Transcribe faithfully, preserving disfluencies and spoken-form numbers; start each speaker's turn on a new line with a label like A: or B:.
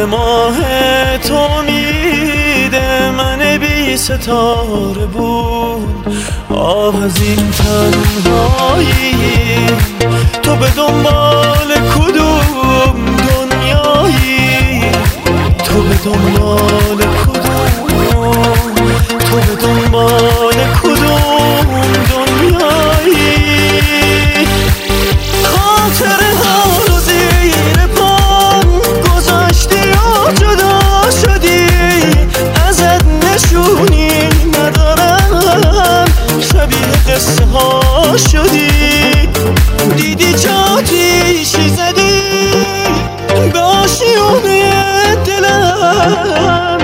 A: ماه تو میده من بی ستاره بود. آه از این تنهایی، تو به دنبال کدوم دنیایی؟ تو به دنبال کدوم تو به دنبال کدوم دنیایی؟ خاطر ها رو زیر پام گذاشتی و جدا شدی، ازت نشونی ندارم، شبیه قصه ها شدی. دیدی چه آتیشی زدی به آشیونه دلم،